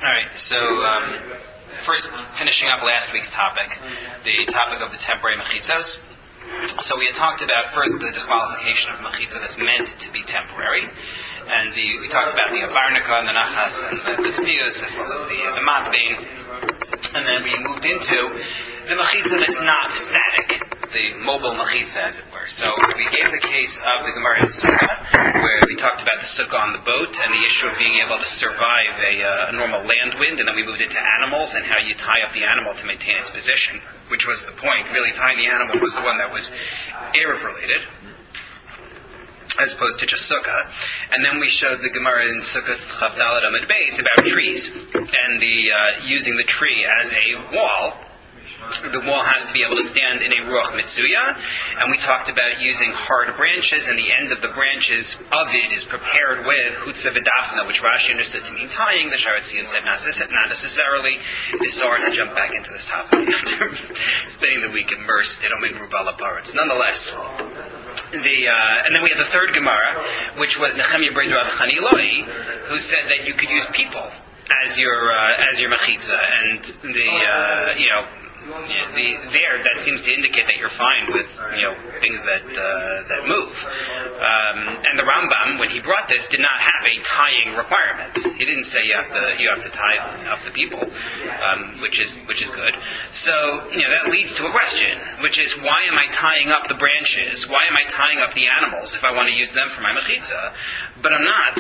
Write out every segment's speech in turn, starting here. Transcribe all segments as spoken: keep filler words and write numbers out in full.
All right, so um, first, finishing up last week's topic, the topic of the temporary mechitzos. So we had talked about first the disqualification of mechitza that's meant to be temporary, and the, we talked about the avarnika and the nachas and the, the tznius as well as the, uh, the matbein, and then we moved into the mechitza that's not static, the mobile mechitza, as it were. So we gave the case of the Gemara Sukkah, where we talked about the sukkah on the boat and the issue of being able to survive a, uh, a normal land wind, and then we moved into animals and how you tie up the animal to maintain its position, which was the point. Really, tying the animal was the one that was Erev related, as opposed to just sukkah. And then we showed the Gemara in Sukkah Chav Daled Amud Beis about trees and the uh, using the tree as a wall. The wall has to be able to stand in a ruach mitzuya, and we talked about using hard branches, and the end of the branches of it is prepared with chutza v'dafna, which Rashi understood to mean tying. The Sharat Tzion said not necessarily. It is so hard to jump back into this topic after spending the week immersed in Omen Rubala Paretz. Nonetheless, the uh, and then we had the third Gemara, which was Nechemia Brid Rav Chaniloi, who said that you could use people as your uh, as your mechitza, and the uh, you know. Yeah, the, there, that seems to indicate that you're fine with, you know, things that uh, that move. Um, and the Rambam, when he brought this, did not have a tying requirement. He didn't say you have to you have to tie up the people, um, which is which is good. So, you know, that leads to a question, which is, why am I tying up the branches? Why am I tying up the animals if I want to use them for my mechitza? But I'm not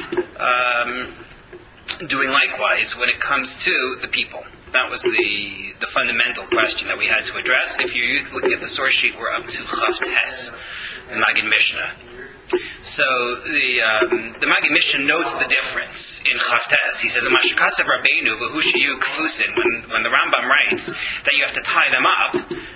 um, doing likewise when it comes to the people. That was the the fundamental question that we had to address. If you're looking at the source sheet, we're up to Chav Tes, the Maggid Mishnah. So the um, the Maggid Mishnah notes the difference in Chav Tes. He says, "Mashkasav Rabbeinu v'hushiyu kfusin." When when the Rambam writes that you have to tie them up,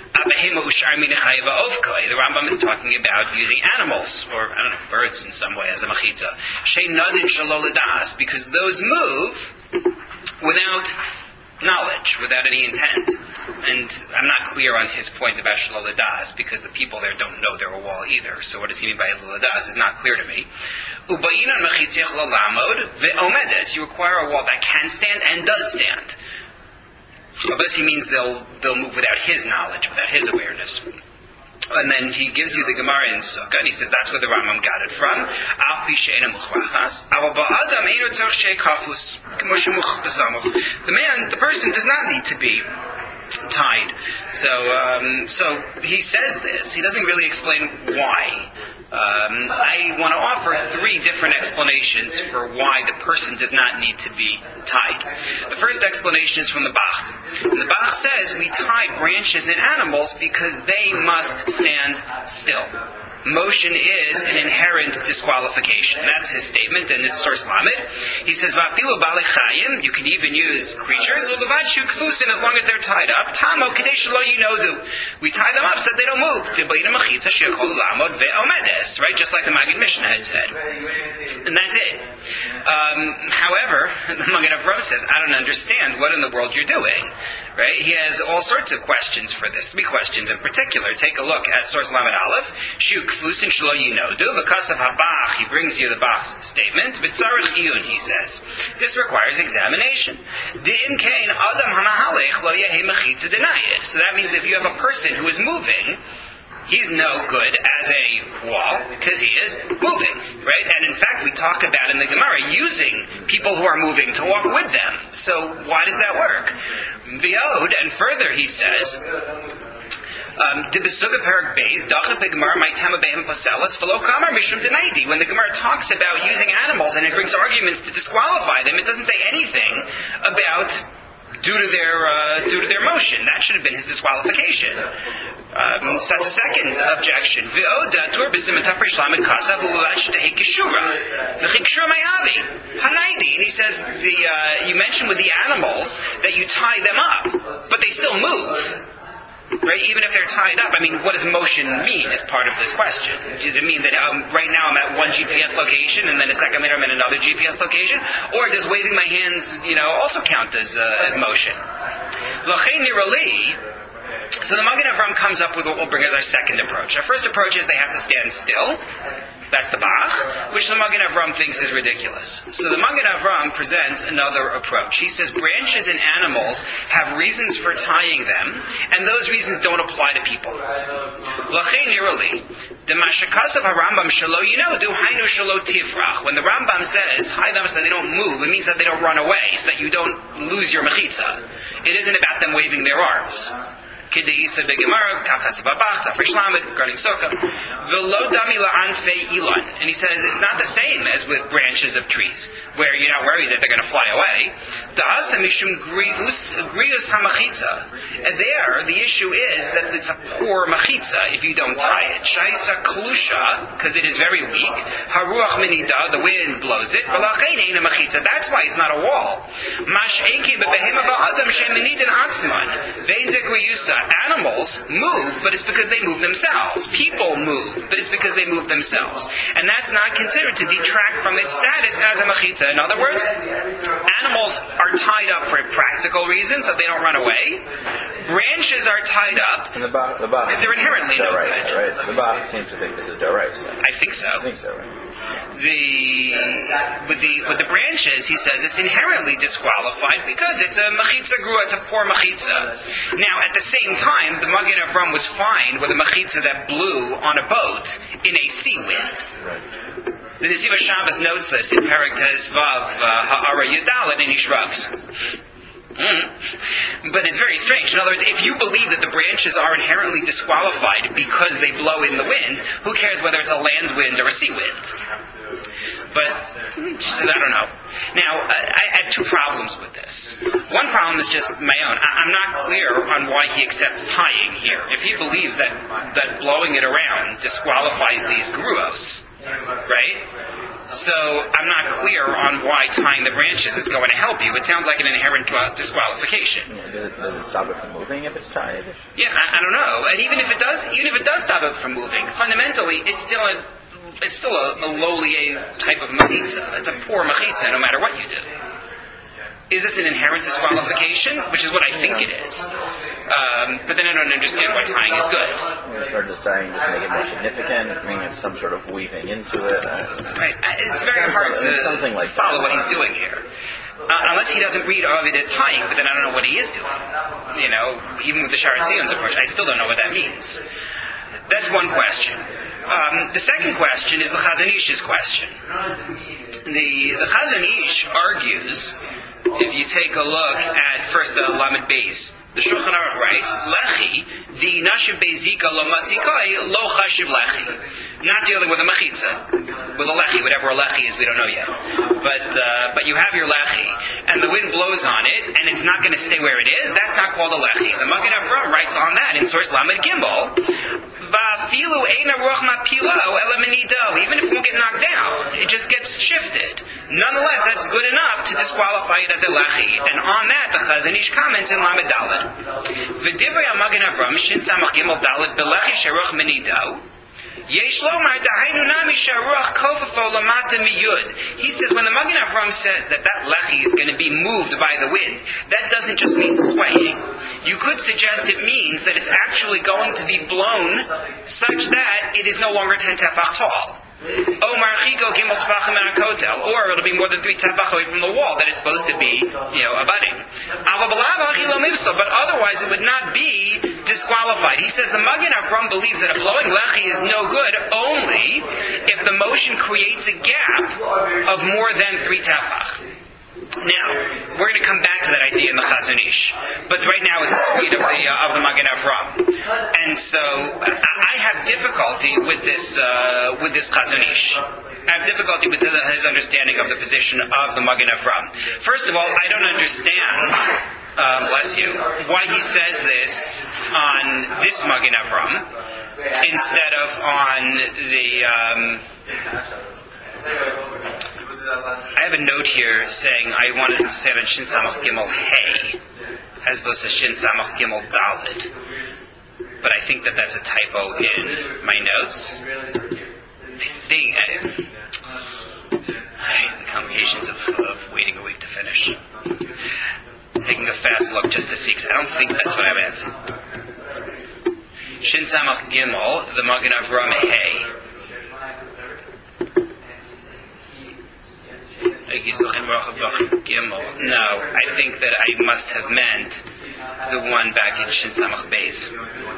the Rambam is talking about using animals, or I don't know, birds in some way as a mechitza. Shei nadin shalol das, because those move without knowledge, without any intent. And I'm not clear on his point about Shalol Das, because the people there don't know they're a wall either. So what does he mean by Shalol Das is not clear to me. Ubayinon mechitzich lalamod ve'omedes. You require a wall that can stand and does stand. Unless he means they'll they'll move without his knowledge, without his awareness. And then he gives you the Gemara in Sukkah, and he says that's where the Rambam got it from. The man, the person, does not need to be tied. So, um, so he says this. He doesn't really explain why. Um, I want to offer three different explanations for why the person does not need to be tied. The first explanation is from the Bach. And the Bach says we tie branches in animals because they must stand still. Motion is an inherent disqualification. That's his statement, and it's source Lamed. He says, "Va'afilu ba'alei chayim." You can even use creatures, u'levadshu kfusin, as long as they're tied up. Tamo kadei shelo yinodu. We tie them up so that they don't move. V'bayina mechitza shechol lamod ve'omedes. Right, just like the Maggid Mishnah had said, and that's it. Um, however, the Maggid Avraham says, "I don't understand what in the world you're doing." Right? He has all sorts of questions for this. Three questions in particular. Take a look at source Lamed Aleph. Shu kfusin shelo yinodu. Because of habach, he brings you the Bach's statement. V'tzarich iyun, he says. This requires examination. D'im kein adam hamahalech lo yehei mechitza denayit. So that means if you have a person who is moving, he's no good as a wall because he is moving, right? And in fact, we talk about in the Gemara using people who are moving to walk with them. So why does that work? V'od, and further he says, um, when the Gemara talks about using animals and it brings arguments to disqualify them, it doesn't say anything about due to their uh, due to their motion. That should have been his disqualification. Um, so that's a second objection. And he says, the uh, you mentioned with the animals that you tie them up, but they still move. Right, even if they're tied up. I mean, what does motion mean as part of this question? Does it mean that um, right now I'm at one G P S location and then a second later I'm at another G P S location? Or does waving my hands, you know, also count as uh, as motion? So the Magen Avraham comes up with what we'll bring as our second approach. Our first approach is they have to stand still. That's the Bach, which the Magen Avram thinks is ridiculous. So the Magen Avram presents another approach. He says branches in animals have reasons for tying them, and those reasons don't apply to people. L'chein nirali, the mashakasav harambam shalo, you know, do hainu shalo tifrach. When the Rambam says tie them so that they don't move, it means that they don't run away, so that you don't lose your mechitza. It isn't about them waving their arms. Kiddeisa begemara, kakas babach, tafresh lamed, regarding sukkah. Velo dami la'anfei ilan. And he says it's not the same as with branches of trees, where you're not worried that they're going to fly away. Da'asa mishum grius grius hamachitza. And there, the issue is that it's a poor machitza if you don't tie it. Shaisa klusha, because it is very weak. Haruach minida, the wind blows it. V'lachein ein a machitza. That's why it's not a wall. Mash eke bebehema ba'adam sheminidin atzman. Vein ze griusa. Animals move, but it's because they move themselves. People move, but it's because they move themselves. And that's not considered to detract from its status as a machitza. In other words, animals are tied up for practical reasons, so they don't run away. Branches are tied up and the ba- the ba- because they're inherently no good. Right? The Bach seems to think this is Doraisa. I think so. I think so, right? The with the with the branches, he says it's inherently disqualified because it's a machitza grua, it's a poor machitza. Now, at the same time, the Magen Avram was fine with a machitza that blew on a boat in a sea wind. Right. The Nesiva Shabbos notes this in Perek Tezvav Ha'ara Yudalet, and he shrugs. Mm. But it's very strange. In other words, if you believe that the branches are inherently disqualified because they blow in the wind, who cares whether it's a land wind or a sea wind? But she says, I don't know. Now, I, I have two problems with this. One problem is just my own. I, I'm not clear on why he accepts tying here. If he believes that, that blowing it around disqualifies these gruos, right? So I'm not clear on why tying the branches is going to help you. It sounds like an inherent disqualification. Yeah, does, it, does it stop it from moving if it's tied? Yeah, I, I don't know. And even if it does, even if it does stop it from moving, fundamentally, it's still a it's still a, a lowly type of machitza. It's a poor machitza, no matter what you do. Is this an inherent disqualification? Which is what I think it is. Um, but then I don't understand why tying is good. Or does tying just make it more significant, bring in some sort of weaving into it? Uh, right. It's very hard to something like follow that. what he's doing here. Uh, unless he doesn't read all of it as tying, but then I don't know what he is doing. You know, even with the Sharon Zion's approach, I still don't know what that means. That's one question. Um, the second question is the Chazon Ish's question. The, the Chazon Ish argues, if you take a look at first the Lamed Beis, the Shulchan Aruch writes, Lechi, the Nashiv Beizika lo matzikoi, lo chashiv lechi. Not dealing with a machitza, with a lechi, whatever a lechi is, we don't know yet. But uh, but you have your lechi, and the wind blows on it, and it's not going to stay where it is, that's not called a lechi. The Magen Avram writes on that in source Lamed Gimel, Va'afilu eina ruach mapilo elaminido. Even if it won't get knocked down, it just gets shifted. Nonetheless, that's good enough to disqualify it as a lechi. And on that, the Chazon Ish comments in Lamed Dalet. V'divrei HaMagen Avram shin samach gimel dalet belechi sheruach minido. Yesh lomar dahainu nami sheruach kofafo lamata miyud. He says when the Magen Avram says that that lechi is going to be moved by the wind, that doesn't just mean swaying. You could suggest it means that it's actually going to be blown such that it is no longer ten tefach tall. Or it'll be more than three tefach away from the wall that it's supposed to be, you know, abutting. But otherwise it would not be disqualified. He says the Magen Avram believes that a blowing lechi is no good only if the motion creates a gap of more than three tefach. Now, we're going to come back to that idea in the Chazon Ish, but right now it's the read of the, uh, of the Magen Avram. And so, I have difficulty with this, uh, with this Chazon Ish. I have difficulty with his understanding of the position of the Magen Avram. First of all, I don't understand, um, bless you, why he says this on this Magen Avram instead of on the, um, I have a note here saying I wanted to say it on Shin Samach Gimel Hey, as opposed to Shin Samach Gimel Daled. But I think that that's a typo in my notes. I think I, the complications of, of waiting a week to finish. Taking a fast look just to see, because I don't think that's what I meant. Shin Samach Gimel, the Magen Avram Hey. No, I think that I must have meant the one back in Shin Samach Beis.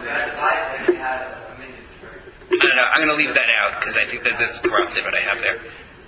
I don't know. I'm going to leave that out because I think that that's corrupted what I have there.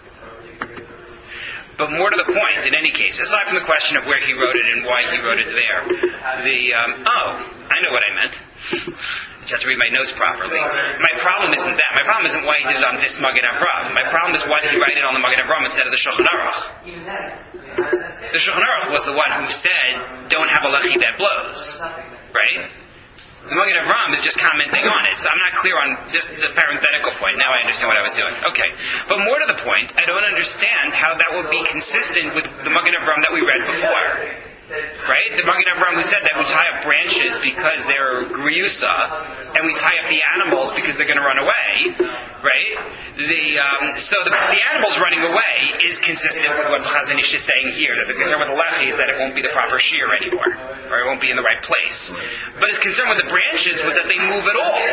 But more to the point, in any case, aside from the question of where he wrote it and why he wrote it there, the um, oh, I know what I meant. I just have to read my notes properly. My problem isn't that. My problem isn't why he did it on this Magen Avraham. My problem is why did he write it on the Magen Avraham instead of the Shulchan Aruch. The Shulchan Aruch was the one who said, "Don't have a lechi that blows," right? The Magen Avraham is just commenting on it, so I'm not clear on this is a parenthetical point. Now I understand what I was doing. Okay. But more to the point, I don't understand how that would be consistent with the Magen Avraham that we read before. Right? The Magen Avraham who said that we tie up branches because they're griyusa, and we tie up the animals because they're going to run away. Right? The um, so the, the animals running away is consistent with what Chazon Ish is saying here. That the concern with the lechi is that it won't be the proper shear anymore, or it won't be in the right place. But his concern with the branches was that they move at all.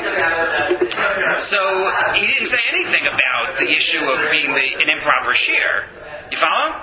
So he didn't say anything about the issue of being the, an improper shear. You follow?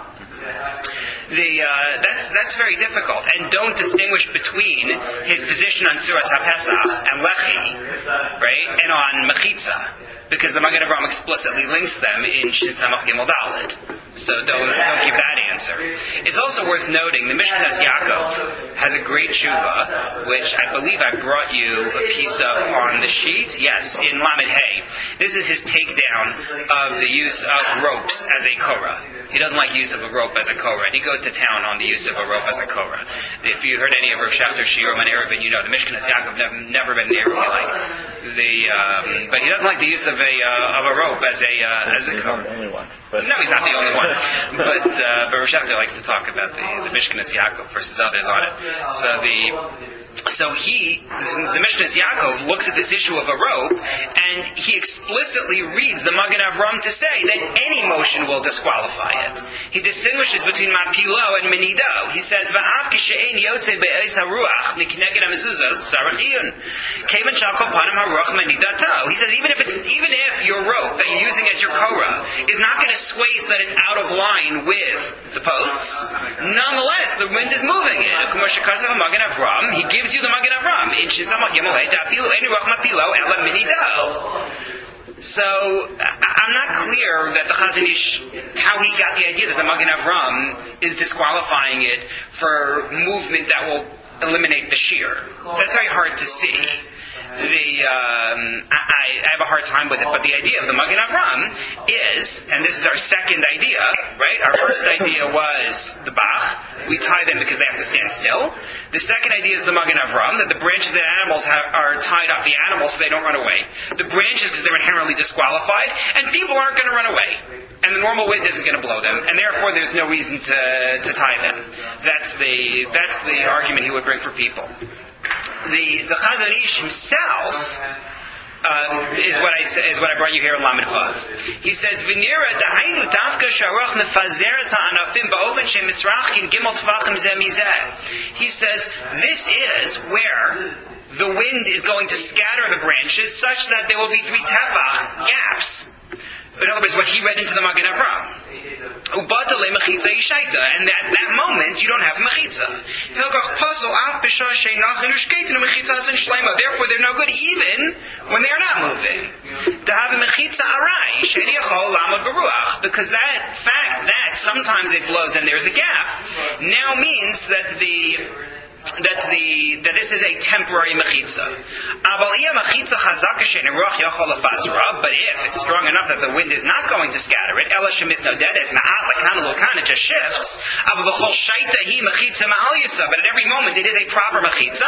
The, uh, that's that's very difficult, and don't distinguish between his position on Suras HaPesach and Lechi, right, and on Mechitza, because the Magen Avraham explicitly links them in Shin Samach Gimel Daled. So don't don't give that answer. It's also worth noting the Mishkanas Yaakov has a great tshuva, which I believe I brought you a piece of on the sheet. Yes, in Lamed Hey. This is his takedown of the use of ropes as a korah. He doesn't like use of a rope as a korah, and he goes to town on the use of a rope as a korah. If you heard any of Rav Shachter's shiurim on Eruvin, you know the Mishkanas Yaakov never, never been near he liked the, um, but he doesn't like the use of a uh, of a rope as a uh, as a korah. But no, he's not the only one. But uh, but Rav Shachter likes to talk about the the Mishkanas Yaakov versus others on it. So the. So he, the Mishkanas Yaakov, looks at this issue of a rope, and he explicitly reads the Magen Avraham to say that any motion will disqualify it. He distinguishes between mapilo and menido. He says, "Va'af kishein yotze be'eis haruach mikneged hamezuzos tzarachiyun kevan shakol panim haruach menidato." He says, even if it's even if your rope that you're using as your korah is not going to sway so that it's out of line with the posts, nonetheless the wind is moving it. Magen Avraham, he gives you the Magen Avraham in Shizamach Gimel Hey Dapilu Ein Ruach Mapilo Ela Minido. So I'm not clear that the Chazon Ish, how he got the idea that the Magen Avraham is disqualifying it for movement that will eliminate the shear. That's very hard to see. The um, I, I have a hard time with it, but the idea of the Magen Avraham is, and this is our second idea, right? Our first idea was the Bach. We tie them because they have to stand still. The second idea is the Magen Avraham, that the branches and animals have, are tied up the animals so they don't run away. The branches because they're inherently disqualified, and people aren't going to run away. And the normal wind isn't going to blow them, and therefore there's no reason to to tie them. That's the that's the argument he would bring for people. The the Chazon Ish himself uh, is what I is what I brought you here in Lamed Vav. He says, "V'nira dahainu davka sharoch nefazeres ha'anafim ba'oven shemisrachkin gimel tvachim zeh mizeh." He says this is where the wind is going to scatter the branches such that there will be three tefach gaps. In other words, what he read into the Magen Avraham. And at that, that moment, you don't have mechitza. Therefore, they're no good even when they're not moving. Because that fact that sometimes it blows and there's a gap now means that the that the that this is a temporary mechitza. But if it's strong enough that the wind is not going to scatter it, it just shifts. But at every moment it is a proper mechitza.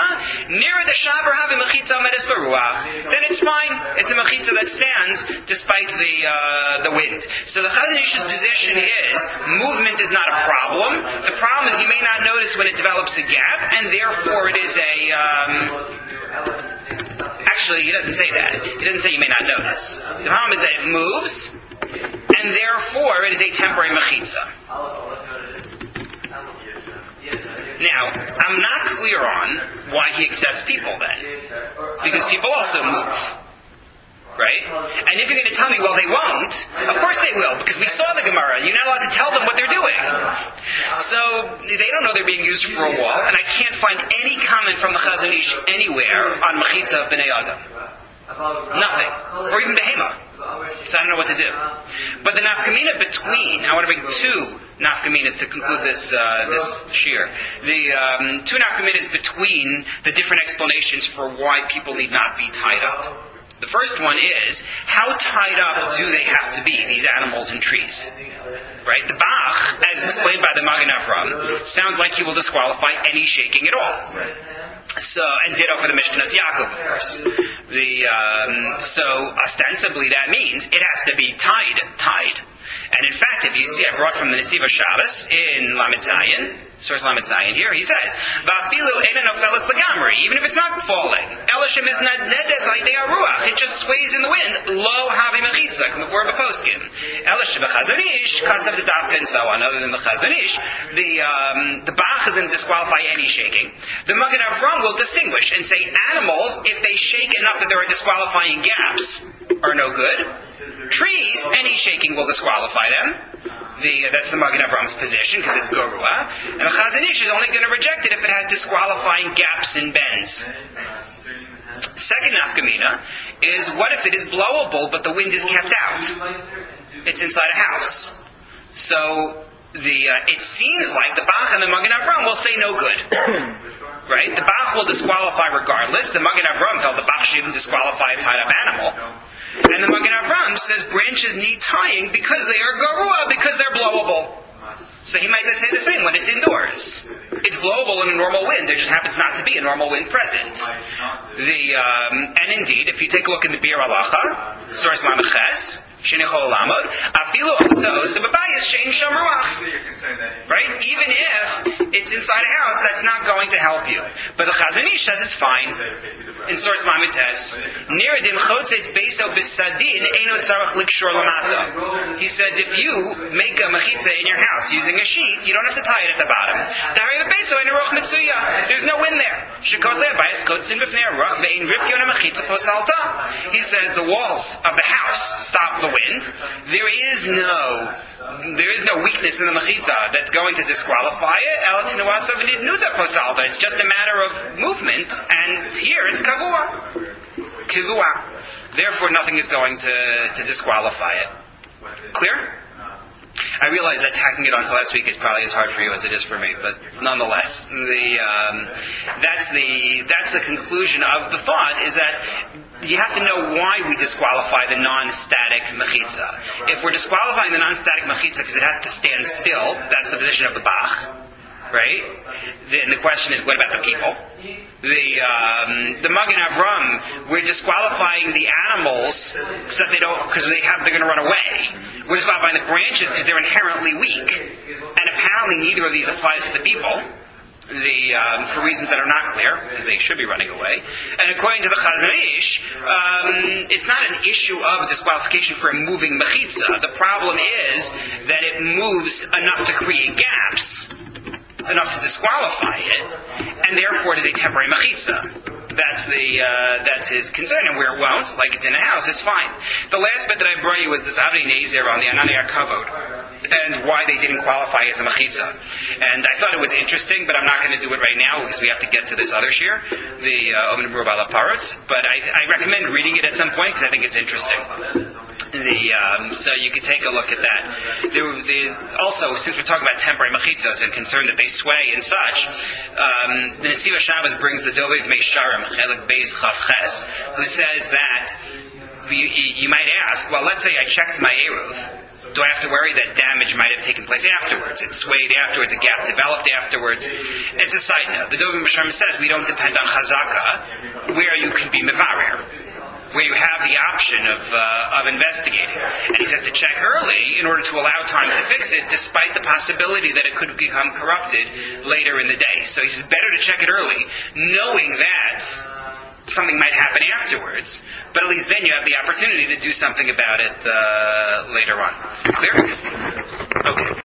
Then it's fine. It's a mechitza that stands despite the uh, the wind. So the Chazon Ish's position is movement is not a problem. The problem is you may not notice when it develops a gap, and therefore it is a um, actually he doesn't say that. He doesn't say you may not notice. The problem is that it moves, and therefore it is a temporary mechitza. Now, I'm not clear on why he accepts people then, because people also move. right? And if you're going to tell me, well, they won't, of course they will, because we saw the Gemara. You're not allowed to tell them what they're doing. So they don't know they're being used for a wall, and I can't find any comment from the Chazon Ish anywhere on Mechitza of Bnei Adam. Nothing. Or even Behema. So I don't know what to do. But the nafkamina between, I want to bring two nafkaminas to conclude this uh, this shir. The um, two nafkaminas between the different explanations for why people need not be tied up. The first one is, how tied up do they have to be, these animals and trees? Right? The Bach, as explained by the Magen Avram, sounds like he will disqualify any shaking at all. So, and ditto for the Mishkanos Yaakov, of course. The, um, so, ostensibly that means it has to be tied, tied. And in fact, if you see, I brought from the Nesiva Shabbos in Lamed Zayin, source Lamed Zayin here, he says, "Va'afilu eina nofeles legamri," even if it's not falling. Elishim is not nedes aidei haruach; it just sways in the wind. Lo havi mechitza, before b'poskim. Elishim b'Chazon Ish, kasav the dafka, and so on. Other than the Chazon Ish, the um, the Bach doesn't disqualify any shaking. The Magen Avram will distinguish and say animals, if they shake enough that there are disqualifying gaps, are no good. Trees, any shaking will disqualify them. The, uh, that's the Magen Avram's position, because it's Gorua. And the Chazon Ish is only going to reject it if it has disqualifying gaps and bends. Second nafkamina is, what if it is blowable, but the wind is kept out? It's inside a house. So, the uh, it seems like the Bach and the Magen Avram will say no good. Right? The Bach will disqualify regardless. The Magen Avram held the Bach should even disqualify a tied-up animal. And the Magen Avram says branches need tying because they are garua, because they're blowable. So he might say the same when it's indoors. It's blowable in a normal wind. There just happens not to be a normal wind present. The um, and indeed, if you take a look in the Bir Halacha, source Lamed Ches, Shenichol Lamod, Afilu Oso, Sebabayis Shein Sham Ruach. Right? Even if it's inside a house, that's not going to help you. But the Chazon Ish says it's fine. In source Lamed Tes, Niradim Chotzitz Beiso Bisadin Eino Tzarach Likshor Lamata. He says if you make a mechitza in your house using a sheet, you don't have to tie it at the bottom. Dari Beiso Eino Roch Mitsuya. There's no wind there. Shekozeh Bayis Kotzin B'fnei Roch Ve'in Ripyon Mechitza Posalta. He says the walls of the house stop the wind. There is no there is no weakness in the mechitza that's going to disqualify it. It's just a matter of movement, and here it's kavua. Kavua. Therefore, nothing is going to, to disqualify it. Clear? I realize that tacking it onto last week is probably as hard for you as it is for me, but nonetheless, the um, that's the that's the conclusion of the thought, is that you have to know why we disqualify the non-static mechitza. If we're disqualifying the non-static mechitza because it has to stand still, that's the position of the Bach, right? Then the question is, what about the people? The um, the Magen Avram, we're disqualifying the animals so that they don't, because they have they're going to run away. We're disqualifying the branches because they're inherently weak, and apparently neither of these applies to the people. The um, for reasons that are not clear, because they should be running away. And according to the Chazon Ish, um, it's not an issue of disqualification for a moving mechitza. The problem is that it moves enough to create gaps, enough to disqualify it, and therefore it is a temporary mechitza. That's the uh, that's his concern, and where it won't, like it's in a house, it's fine. The last bit that I brought you was this Avnei Nezer on the Anania Kavod, and why they didn't qualify as a mechitza. And I thought it was interesting, but I'm not going to do it right now because we have to get to this other shir, the Omen Brur Bala Parutz. But I, I recommend reading it at some point because I think it's interesting. The um, so you could take a look at that. There was the, also, since we're talking about temporary mechitzas and concerned that they sway and such, um, the Nesiva Shabbos brings the Dovid Meisharim Chelik Beis Chav Ches, who says that you, you might ask, well, let's say I checked my eruv. Do I have to worry that damage might have taken place afterwards? It swayed afterwards, a gap developed afterwards. It's a side note. The Dovid Meisharim says we don't depend on chazaka, where you can be mevarer, where you have the option of uh, of investigating. And he says to check early in order to allow time to fix it, despite the possibility that it could become corrupted later in the day. So he says better to check it early, knowing that something might happen afterwards, but at least then you have the opportunity to do something about it uh, later on. Clear? Okay.